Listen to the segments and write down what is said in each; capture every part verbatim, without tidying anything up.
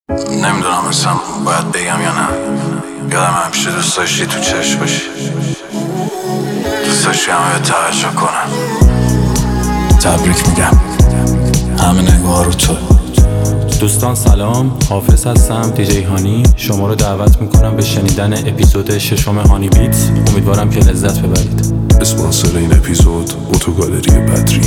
نمیدونم اصلا باید بگم یا نه. یادم همیشه دوست داشتی تو چشم باشی، دوست داشتی همه به توجه کنم. تبریک میگم، همه نگاه رو تو. دوستان سلام، حافظ هستم، دیجی هانی. شما رو دعوت میکنم به شنیدن اپیزود ششم هانی بیت. امیدوارم که لذت ببرید. اسپانسر این اپیزود اتوگالری بدری.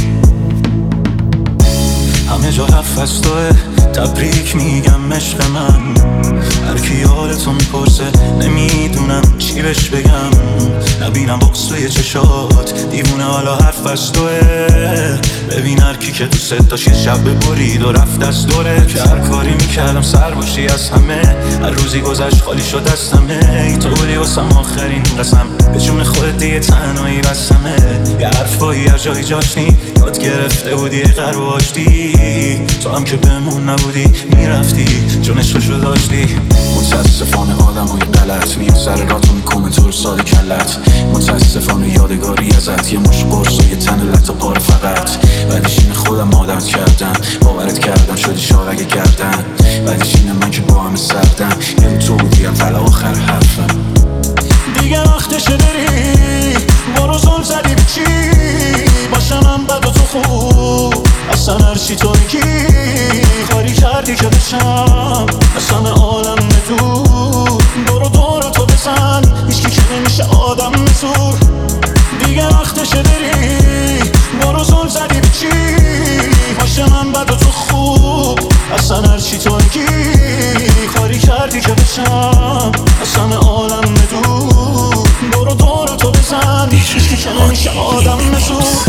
همه جا حرف از توه، تبریک میگم عشق من. هر کی حالتو میپرسه نمیدونم چی بهش بگم. نبینم بغض توی چشات، دیوونه حالا حرف از توه. ببین هر کی که دوست داشت یه شب ببرید و رفت از دوره. که هر کاری میکردم سر باشی از همه، هر روزی گذشت خالی شد از همه. ای تو بودی واسم آخرین قسم، به جون خودت دیگه تنهایی بسمه. یه حرفایی هر جایی جاش نی، یاد گرفته بودی یه قرب آشتی. تو هم که بمون نبودی میرفتی، چون عشقشو داشتی. متاسفانه آدم های غلط میان سر راتو میکنه تو رو ساده کلت. متاسفانه یادگاری ازت یه مش قرص و یه تن لط و پاره فقط. بعدش اینه خودم عادت کردم، باورت کردم شدی شارگ گردن. بعدش اینه من که با همه سردم، یه رو تو بودی اول آخر حرفم. دیگه وقتشه بری، برو زل زدی به چی؟ باشنم بد و تو خوب، اصلا هرچی تو بگی. کاری کردی که بشم اصلا عالم ندور. برو دورو تو بزن، هیچکی که نمیشه آدم نزور. دیگه وقتشه بری، برو زل زدی به چی؟ باشنم بد و تو خوب، اصلا هرچی تو بگی. کاری کردی که بشم اصلا عالم ندور. برو دورو تو بزن، هیچکی که نمیشه آدم نزور.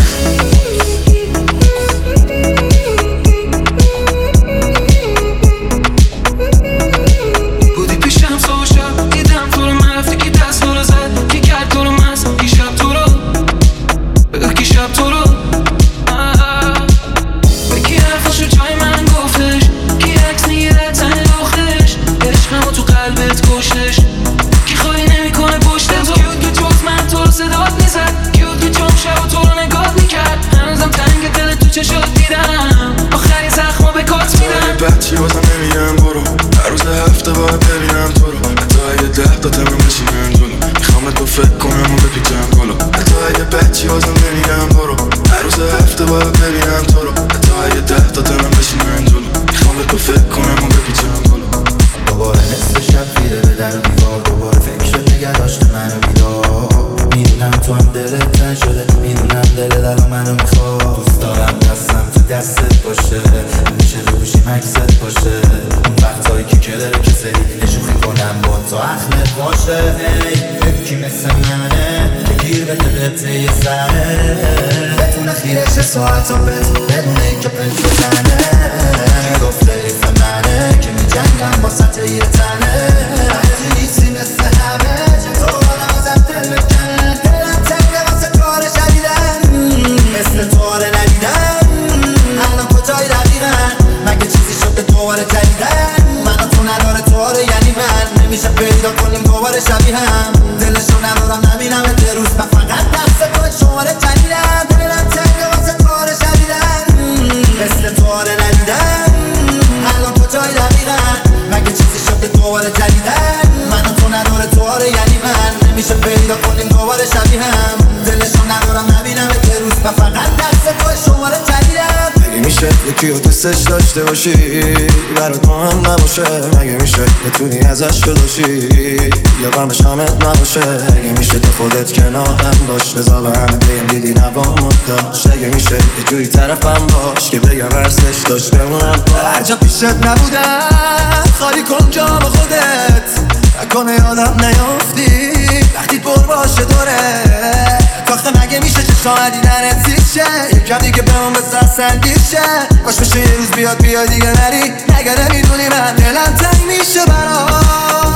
بچی بازم نمیگم برو، هر روز هفته باید ببینم تو رو. حتی اگه ده تا تمام بشینم جلو، میخوام تو فکر کنم و بپیچم گلو. حتی اگه بچی بازم نمیگم برو، هر روز هفته باید ببینم تو رو. حتی اگه ده تا تمام بشینم جلو، میخوام تو فکر کنم و بپیچم گلو. دوباره نصف شب خیره به در و دیوار، دوباره فکر نگه داشته منو بیدار. میدونم تو هم دلت تن شده، میدونم دلت الان منو میخواد. دوست دارم دستم تو دستت باشه، همیشه رو گوشیم عکست باشه. اون وقتایی که کدره که سری نشوخی کنم با تو اخمت باشه. هی یکی مثل منه که گیر به دلت یه سره، بتونه خیرش ساعت و بت بدون ای که پنج بزنه. کی گفته ایف منه که می جنگم با سطح یه تنه. نیستی مثل همه تو حالا ازم دل بکنه. دلم تنگه واسه کار شدیدن، مثل تو آره ندیدن. الان کجایی دقیقن؟ مگه چیزی شده دوباره جدیدن؟ من و تو نداره تو آره یعنی من. نمیشه پیدا کنیم دوباره شبیه هم. دلشو ندارم نبینم ات روز، من فقط دست توی شماره جدیدن. دلم تنگه واسه کار شدیدن، مثل تو آره ندیدن. الان کجایی دقیقن؟ مگه چیزی شده دوباره جدیدن؟ من و تو نداره تو آره یعنی من. نمیشه پیدا کنیم دوباره شبیه هم. دلشو ندارم نبینم ات روز، من فقط دست توی شماره جدیدن. مگه میشه یکی رو دوستش داشته باشی برات مهم نباشه؟ مگه میشه بتونی ازش جداشی یا غمش همت نباشه؟ مگه میشه تو خودت کنارم باش، بذار به همه بگم دیدی نبامت داشت؟ مگه میشه یه جوری طرفم باش که بگم ارزش داشت بمونم هر جا پیشت نبودم؟ خالی کن جا با خودت، نکنه یادم نیافتی وقتی پر باشه دوره. کاخه مگه میشه چه شاهدی درت زیست شه؟ یکم دیگه بهمون بسر سنگیز شه. باش بشه یه روز بیاد بیاد دیگه نری، نگه نمیدونی من دلم تنگ میشه برات.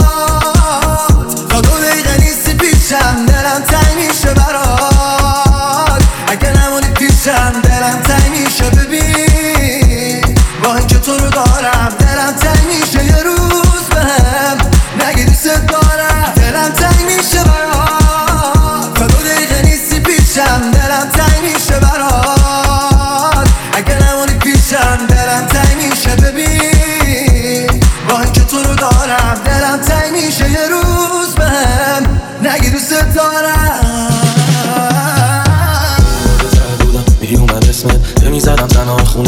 تا دو دقیقه نیستی پیشم، دلم تنگ میشه برات. اگه نمونی پیشم دلم تنگ میشه. ببین با اینکه تو رو دارم دلم تنگ میشه. یه روز بهم نگی دوست دارم، دلم تنگ میشه برات. تا دو دقیقه نیستی پیشم، دلم تنگ میشه برات. اگه نمونی پیشم دلم تنگ میشه. ببین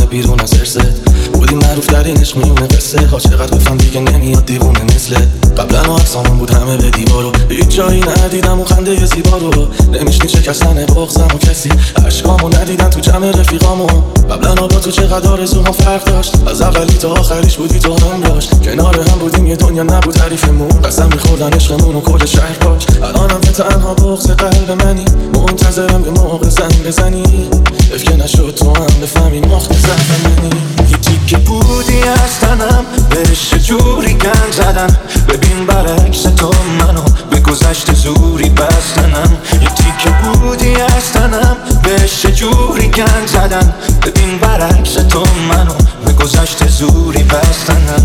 بیرون از ارزت بودی معروف در این عشق میونه قصه ها چقدر بفهم دیگه نمیاد دیوونه مثلت قبلا عکسامون بود همه به دیوارو هیچ جایی ندیدم اون خنده زیبا رو نمیشنی شکستن بغضم و کسی عشقامو ندیدن تو جمع رفیقامو قبلا با تو چقدر آرزوها فرق داشت از اولی تا آخریش بودی تو هم داشت کنار هم بودیم یه دنیا نبود حریفمون قسم میخوردن عشقمون و کل شهر باش الانم که تنها بغض قلب منی منتظرم یه موقع زنگ بزنی افکه نشد تو هم بفهمی نقطه ضعف منی یه تیکه بودی از تنم بهش جوری گند زدن ببین برعکس تو منو به گذشت زوری بستنم یه تیکه بودی از تنم بهش جوری گند زدن ببین برعکس تو منو به گذشت زوری بستنم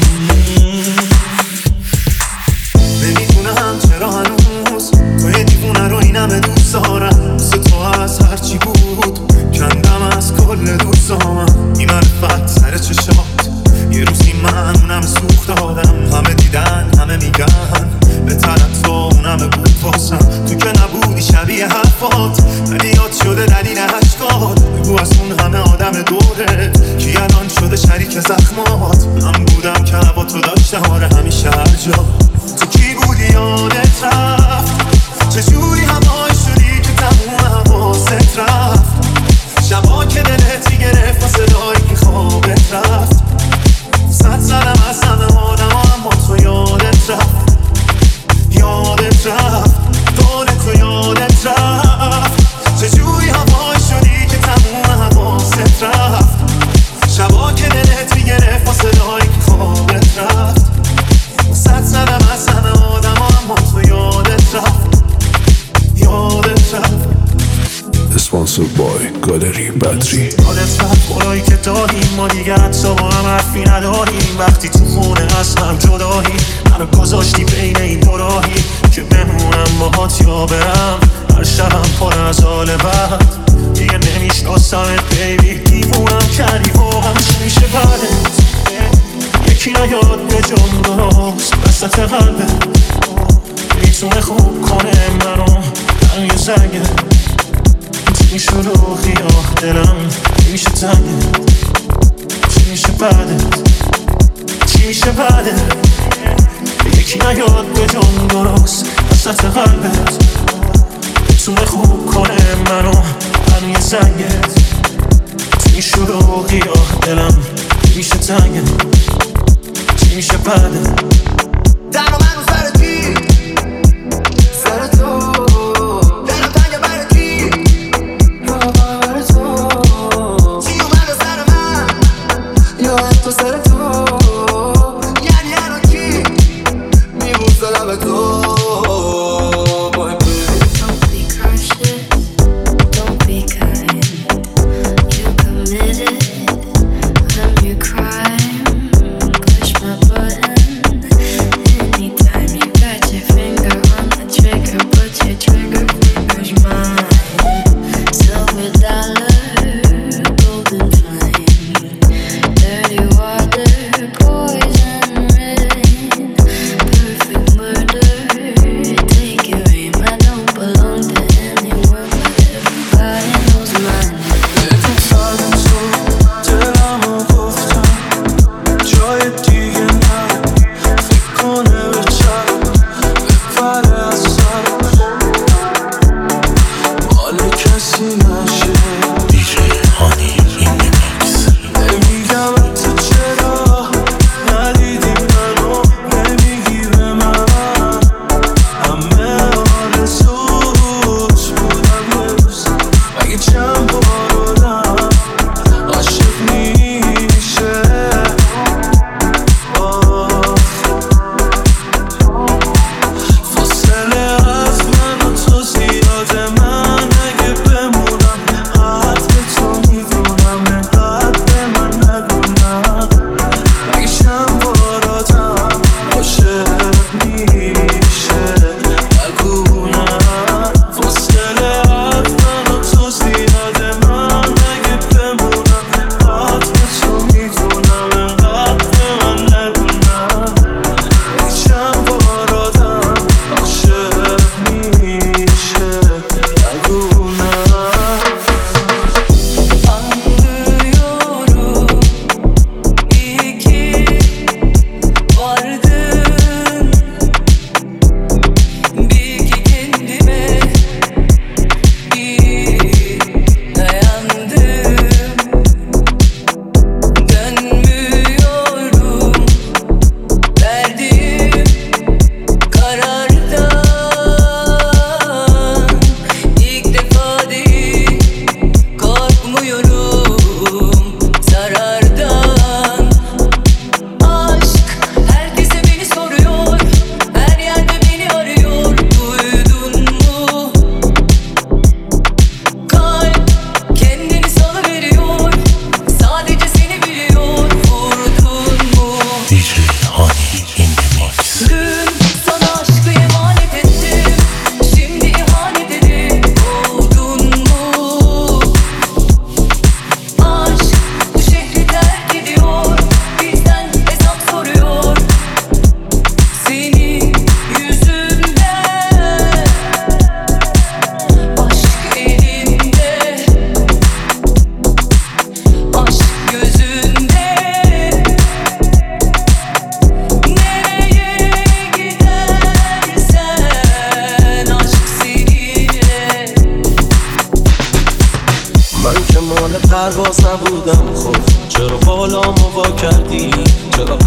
نمیدونم چرا هنوز توی دیوونه رو اینم دوست دارم مثل تو از هرچی بود کندم از کل دوستامم این معرفت سر چشات یه روزی من اونم سوخت دادم همه دیدن همه میگن به طرف تو اونم بود واسم تو که نبودی شبیه حرفات ولی یاد شده دلیل عشقات بگو از اون همه آدم دورت کی الان شده شریک زخمات من بودم که با تو داشته آره همیشه هر جا تو کی بودی یادت رفت چجوری همای شدی که تموم حواست رفت شبا که دلت گرفت و صدایی که خوابت رفت صد زدم از همه آدم اما تو یادت رفت یادت رفت دونه تو یادت رفت چجوری همای شدی که تموم حواست رفت شبا که دلت گرفت و صدایی که خوابت رفت صد زدم از همه آدم اما تو یادت رفت یادت رفت Sponsored by گالری بدری یادت رفت خدایی که داریم ما دیگه حتی با هم حرفی نداریم وقتی تو خونه از هم جدایی منو گذاشتی بین این دو راهی که بمونم باهات یا برم هر شبم پر از حال بد دیگه نمیشناسمت بیبی دیوونم کردی واقعا چی میشه بعدت یکی نیاد به جون درست وسط قلبت میتونه خوب کنه منو من یه زنگه چی میشه روحی آه دلم چی میشه تنگه چی میشه بعدت چی میشه بعدت یکی نیاد به جون درست وسط قلبت میتونه خوب کنه منو من یه زنگت چی میشه روحی آه دلم چی میشه تنگه چی میشه بعدت دم و منو سر کی سر تو دلم تنگه بر کی بر تو چی اومده سر من یا حتی سر تو یعنی الان کی میبوسه لب تو Dirty water.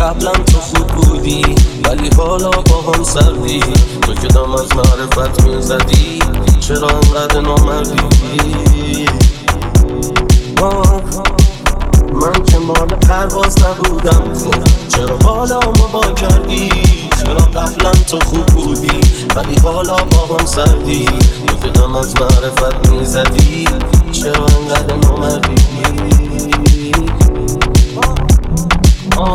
قبلا تو خوب بودی ولی حالا با هم سردی. تو که دم از معرفت میزدی چرا انقدر نامردی؟ من که مال پرواز نبودم، خب چرا حالا ما با کردی؟ چرا قبلا تو خوب بودی ولی حالا با هم سردی؟ تو که دم از معرفت میزدی چرا انقدر نامردی؟ آه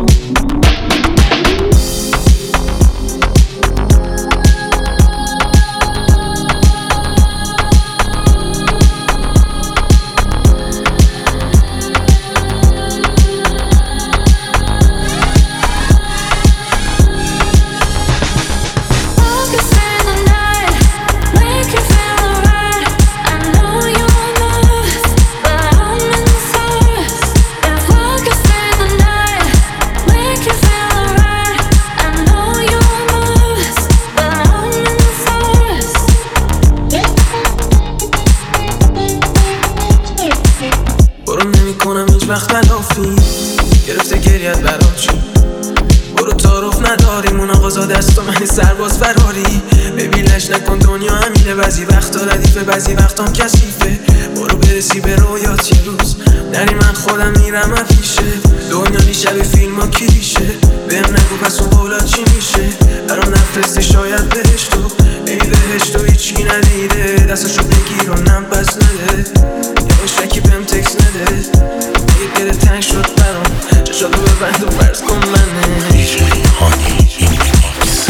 وقت تلافی گرفته گریت برام چی؟ برو تعارف نداریم اون آقا زاده است و من سرباز فراری. ببینش نکن دنیا همینه، بعضی وقتا ردیفه بعضی وقتام کثیفه. برو برسی به رویات یه روز نری من خودم میرم افیشه. دنیا نیشه فیلم ها کلیشه، بهم نگو پس اون قولا چی میشه؟ برام نفرسته شاید بهشتو ای بهشتو هیچکی ندیده. دستشو بگیر و نم پس نده، یواشکی بهم تکس نده. یه دل تنگ شد برام چشاتو ببند و فرض کن منه. دیجی هانی این میکس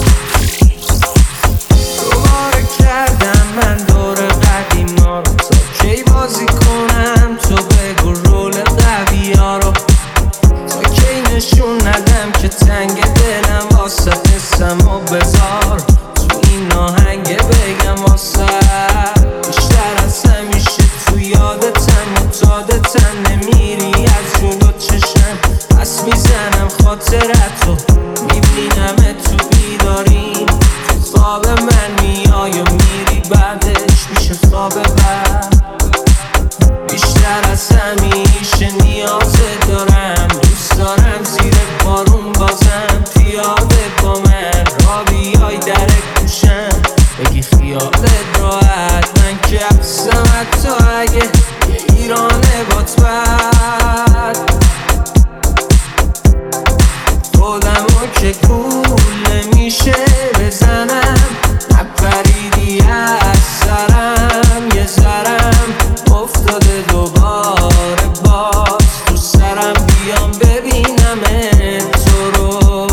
دوباره کردم من دور قدیما رو، تا کی بازی کنم تو بگو رول قوی ها رو، تا کی نشون ندم که تنگ دلم واسه قسم و بذار تو این آهنگه بگم واسه بیشتر از همیشه تو یادتم معتادتم نمیری از جلو چشم. پس میزنم خاطرتو میبینم تو بیداری، تو خواب من میای و میری بعدش میشه خواب بعد. بیشتر از همیشه نیازت دارم، دوست دارم زیر بارون بازم پیاده با من را بیای در گوشم بگی خیالت راحت. من که عکسم حتی اگه یه ایرانه بات بد خودمو که گول نمیشه بزنم. نپریدی از سرم یه ذرم افتاده دوباره باز تو سرم، بیام ببینم تو رو.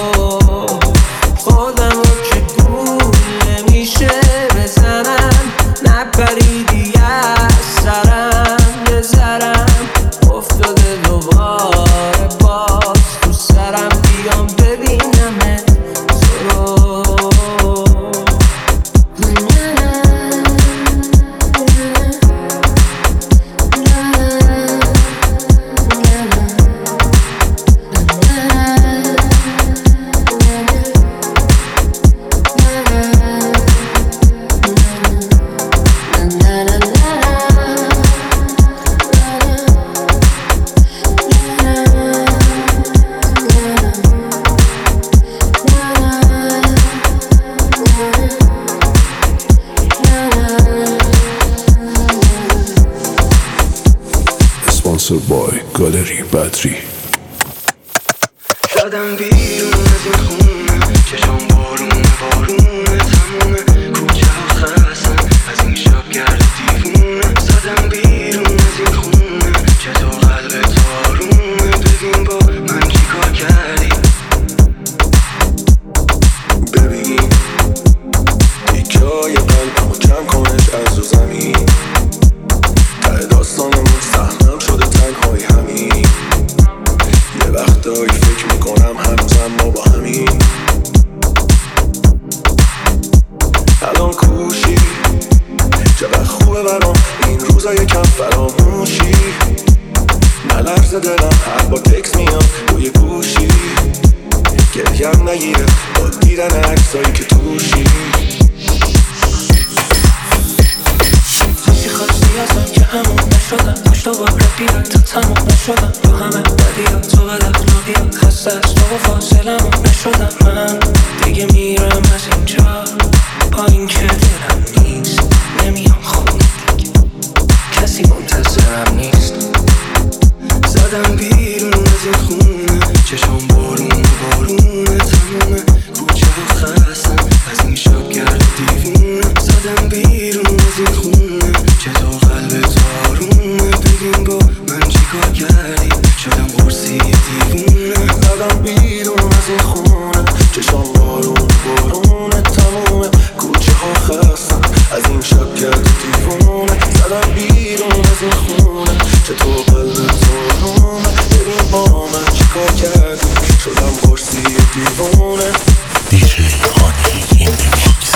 خودمو که گول نمیشه بزنم، نپریدی از سرم یه ذرم افتاده دوباره باز تو سرم، بیام ببینم تو رو. Sponsored by گالری بدری. زدم بیرون از این خونه، چشم بارونه بارونه تمومه، کوچه و خستم از این شب گرد دیوونه. زدم بیرون از این خونه، چطور قلب تارونه، ببین با من چی کار کردی. ببین دیگه قلبمو کم کنش از رو زمین، ته داستانمون سهمم شده تنهایی همین. یه وقتایی فکر میکنم هنوزم ما با همین. الان کوشی چقدر خوبه برام این روزا یکم فراموشی. نلرزه دلم هر با تکس میام روی گوشی، گریم نگیره با دیدن عکسایی که توشی. تو چی خواستی ازم که همون نشد نشدم پشت و بار رفیق تا تموم نشدم با همه بدی ها تو غلط نبیا خسته از تو و فاصلم نشدم من دیگه میرم از اینجا با این که دلم نیست نمیام خونه دیگه کسی منتظرم نیست زدم بیرون از این خونه چشم بارون بارونه تمومه کوچه و خستم از این شب گرد دیوونه زدم بیرون از این خونه چطور قلب تارونه بگیم با من چی کار کردی شدم قرصی دیوونه زدم بیرون از این خونه چشم بارون بارونه تمومه کوچه ها خستم از این شب گرد دیوونه زدم بیرون از این خونه چطور قلب تارونه بگیم با من چی کار کردی شدم قرصی دیوونه دیجی هانی این میکس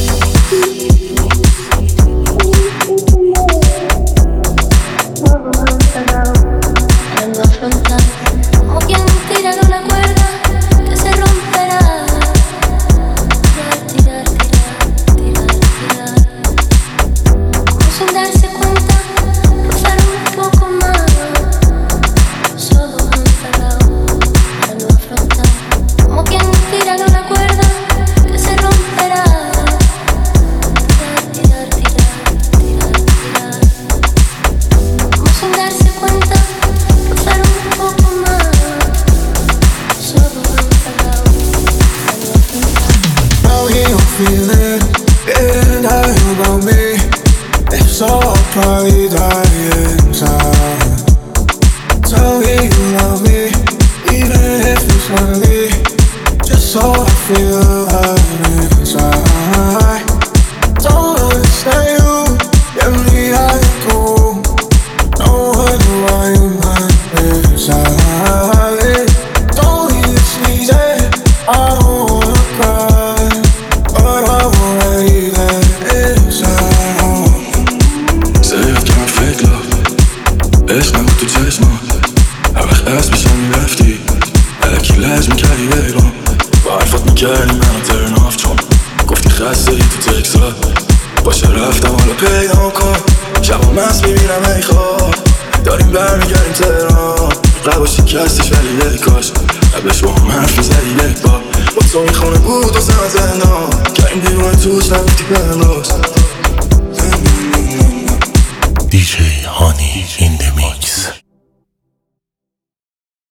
Como quien tira de una cuerda que se romperá. Tirar, tirar, tirar, tirar, tirar. Como sin darse cuenta, rozar un poco más. Los ojos han cerrado para no afrontar. Como quien tira de una cuerda que se romperá. Tirar, tirar, tirar, tirar, tirar. Como sin darse cuenta, rozar un poco más. Los ojos han cerrado para no afrontar. Now he don't feel it, getting out about me. If so, I'll probably die inside. Tell me you love me, even if it's ugly. Just so I feel alive inside. Don't understand you, get me out of cool. No wonder why you mind inside. Don't leave this easy, I don't wanna cry, but I'm already there inside. زیاد که من فکر لب عشق نبود تو چشمات هر وقت از پیشم میرفتی الکی لج میکردی بیرام با حرفات میکردی منو ترناف چون گفتی خسته ای تو تکسات باشه رفتم حالا پیدا کن شبا مست میبینم ای خواب داریم برمیگردیم تهران قبا شکستش ولی ای کاش قبلش با هم حرف میزدی یک بار با تو این خونه بود و زن زندان که این دیوانه توش نبودی بهم راست